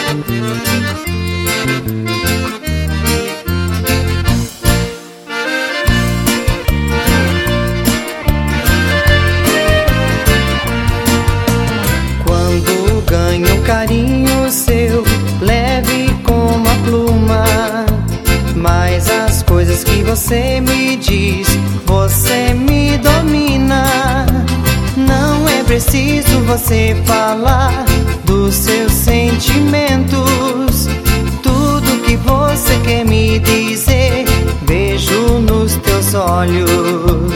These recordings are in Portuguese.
Quando ganho carinho seu, leve como a pluma, mas as coisas que você me diz, você me domina. Não é preciso você falar dos seus sentimentos. Tudo que você quer me dizer, vejo nos teus olhos.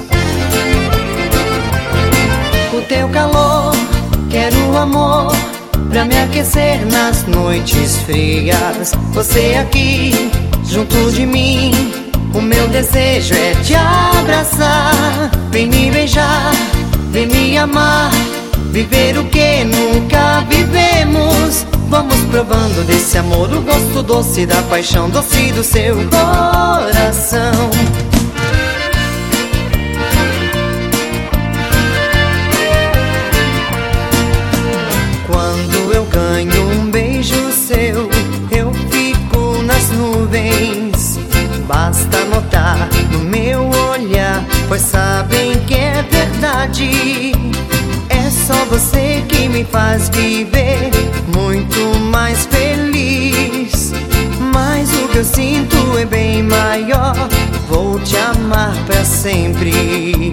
O teu calor, quero amor pra me aquecer nas noites frias. Você aqui, junto de mim, o meu desejo é te abraçar. Vem me beijar, vem me amar, viver o que nunca vivemos. Vamos provando desse amor, o gosto doce da paixão, doce do seu coração. Quando eu ganho um beijo seu, eu fico nas nuvens. Basta notar no meu olhar, pois sabem que é verdade. É só você que me faz viver muito mais feliz. Mas o que eu sinto é bem maior, vou te amar pra sempre.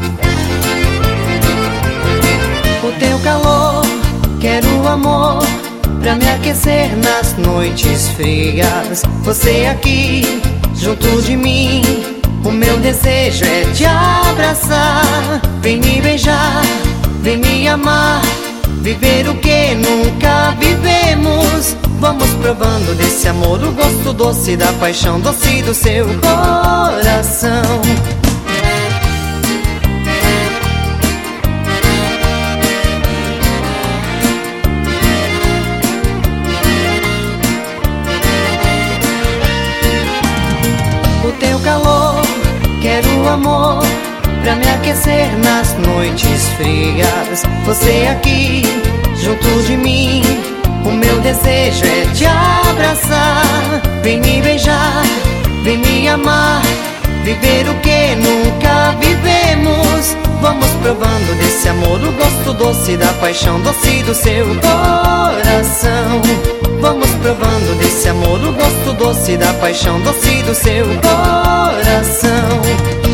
O teu calor, quero amor pra me aquecer nas noites frias. Você aqui, junto de mim, o meu desejo é te abraçar. Vem me beijar, vem me amar, viver o que nunca vivemos. Vamos provando desse amor, o gosto doce da paixão, doce do seu coração. O teu calor, quero amor pra me aquecer nas noites frias. Você aqui, junto de mim, o meu desejo é te abraçar. Vem me beijar, vem me amar, viver o que nunca vivemos. Vamos provando desse amor, o gosto doce da paixão, doce do seu coração. Vamos provando desse amor, o gosto doce da paixão, doce do seu coração.